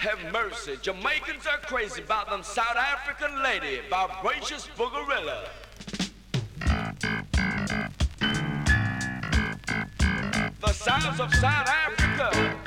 Have mercy, Jamaicans are crazy about them South African lady, vibracious boogerilla. The sounds of South Africa.